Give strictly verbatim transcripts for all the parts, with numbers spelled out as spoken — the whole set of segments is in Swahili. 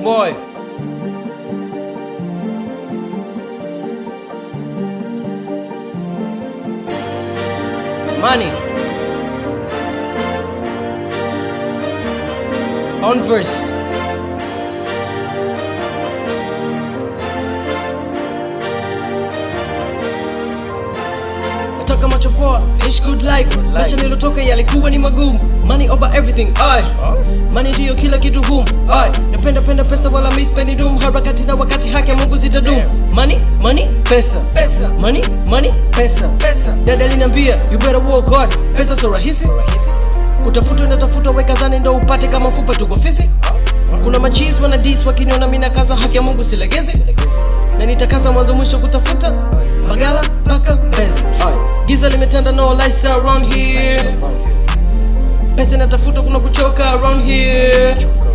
boy. Money. On verse. Nataka macho poa, ish good life. Maisha nilotoka yalikuwa ni magumu. Money over everything, aye. Money ndiyo kila kitu humu, aye. Napenda penda pesa wala mi spendi dum. Harakati na wakati haki ya Mungu zitadum. Money, money, pesa, pesa. Money, money, pesa, pesa. Dada linambia, you better work hard. Pesa so rahisi. Kutafuta na tafuta weka zani ndo upate kama fupa tuko fisi. Kuna machiz wana dis wakiniona mina kaza haki ya Mungu silegezi. Na nitakaza mwanzo mwisho kutafuta Magala, paka, bezi. Giza limetanda no lights around here. Pesa natafuta kuna kuchoka around here.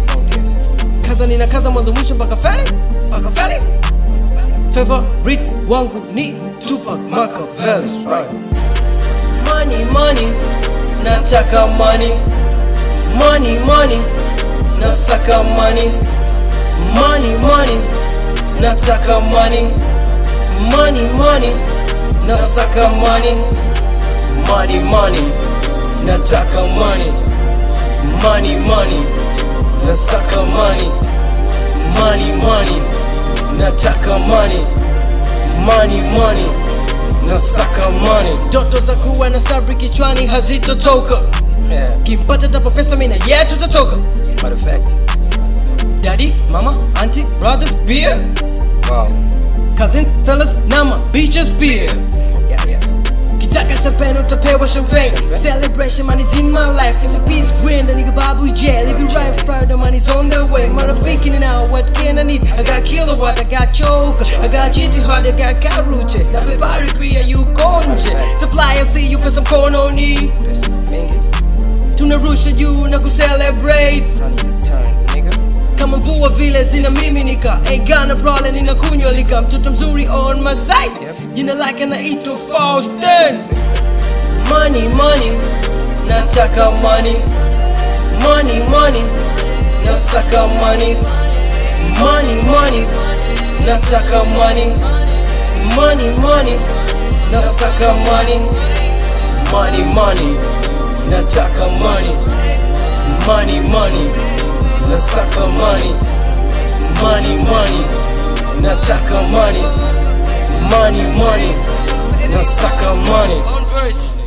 Kaza nina kaza mwanzo mwisho mpaka feli. Mpaka feli. Favorite wangu ni Tupac Machiavelli, right? Money, money, nataka money. Money, money, nasaka money. Money, money, nataka money. Money, money, nasaka money. Money, money, nataka money. Money, money, nasaka money. Money, money, nataka money. Money, money, nasaka money. Ndoto za kuwa na sabri kichwani hazitotoka. Yeah. Kimpata tapa pesa mina yeah tutatoka. Matter of fact, daddy, mama, auntie, brothers, beer. Wow. Cousins, fellas, now my beaches beer. Yeah, yeah. Kitaka champagne utapewa champagne. Celebration, money's in my life. It's a peace grand, a nigga babu jail. If you right Friday, money's on the way. Mother thinking now, what can I need? I got kilowatt, I got choke, I got Gigi hard, I got karuche. Na bebari pia you konje. Supplier see you put some corn on me. Tunarusha juu na kucelebrate. Kama mvua vile zina miminika. Ain't gonna problem nina kunywa lika. Mtoto mzuri on my side. Jina lake naitwa Faustin. Money, money, nataka money. Money, money, nasaka money. Money, money, nataka money. Money, money, nasaka money. Money, money, nataka money. Money, money, nasaka money. Money, money, nataka money. Money, money, nasaka money. On verse.